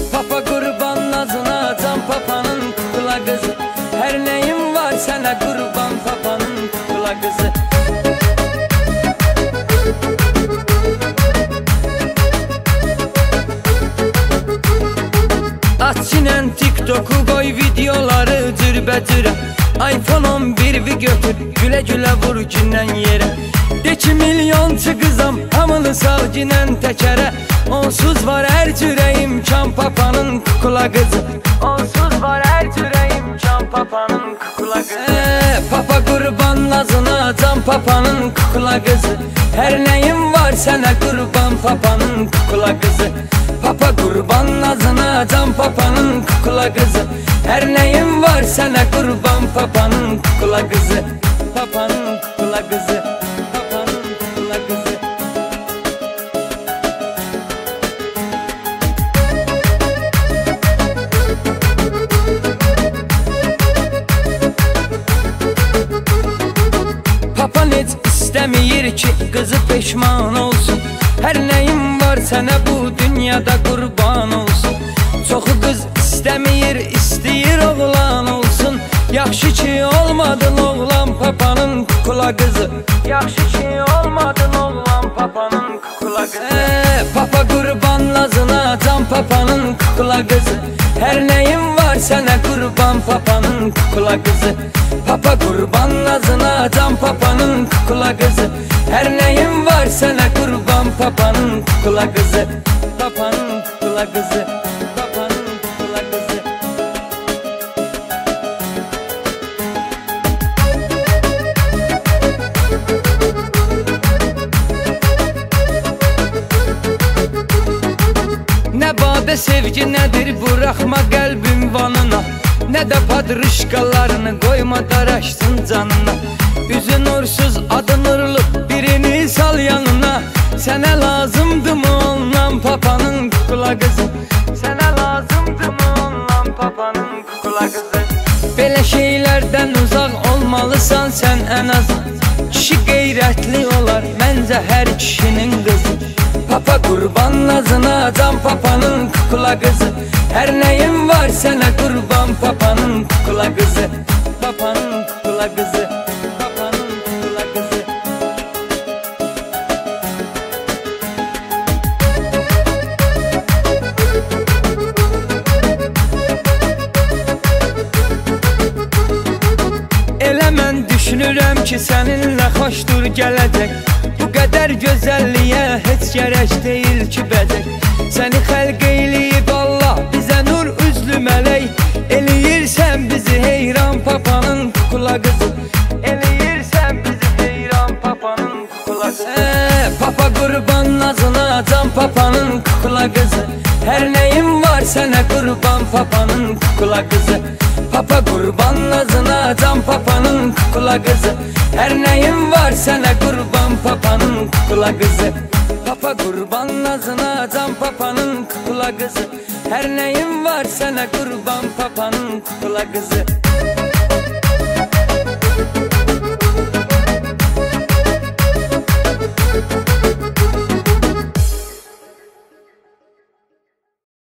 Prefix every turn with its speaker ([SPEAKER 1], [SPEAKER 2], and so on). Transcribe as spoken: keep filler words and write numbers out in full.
[SPEAKER 1] Papa kurban nazına, can papanın kukla kızı. Her neyim var sana kurban papanın kukla kızı. Aç çinen TikTok'u koy videoları cürbəcürə. iPhone on biri götür, gülə gülə vur gündən yerə. De ki milyonçu qızam, hamını sal ginən təkərə. Onsuz var hər cürəyim, can papanın kukla kızı. Onsuz var hər cürəyim, can papanın kukla kızı. Eee, papa kurban nazına, can papanın kukla kızı. Her neyim var sana kurban papanın kukla kızı. Papa kurban nazına, can papanın kukla kızı. Her neyim var sana kurban papanın kukla kızı. Papanın kukla kızı. Papanın kukla kızı. Papan heç istəmir ki kızı peşman olsun. Her neyim var sana bu dünyada kurban olsun. Çoxu qız istəmir, istəyir oğlan olsun. Yaxşı ki olmadın oğlan papanın kukla kızı. Yaxşı ki olmadın oğlan papanın kukla kızı. Eee, papa kurban nazına, can papanın kukla kızı. Her neyim var sana kurban papanın kukla kızı. Papa kurban nazına, can papanın kukla kızı. Her neyim var sana kurban papanın kukla kızı. Papanın kukla kızı. Papanın kukla kızı. Ne badə sevgi nedir, bırakma qəlbim vanına. Ne de padrışkalarını koyma daraşsın canına. Üzün ursuz adın urlu, birini sal yanına. Sana lazımdı mı ondan papanın kukla kızı. Sana lazımdı mı ondan papanın kukla kızı. Belə şeylerden uzak olmalısan sen en az. Kişi qeyrətli olar, məncə hər kişinin kızı. Papa kurban nazına, can papanın kukla kızı. Her neyim var sana kurban papanın kukla kızı. Papanın kukla kızı. Papanın kukla kızı. Elə mən düşünürəm ki səninlə xoşdur gələcək. Bu qədər gözəlliyə heç gərək deyil ki bəzək. Səni xəlq eyləyib Allah, bizə nur üzlü mələk. Eləyirsən bizi heyran papanın kukla kızı. Eləyirsən bizi heyran papanın kukla kızı. Eee, papa kurban nazına, can papanın kukla kızı. Her neyim var sana kurban papanın kukla kızı. Papa kurban nazına, can papanın kukla kızı. Her neyim var sana kurban papanın kukla kızı. Papa kurban nazına, can papanın kukla kızı. Her neyim var sana kurban papanın kukla kızı.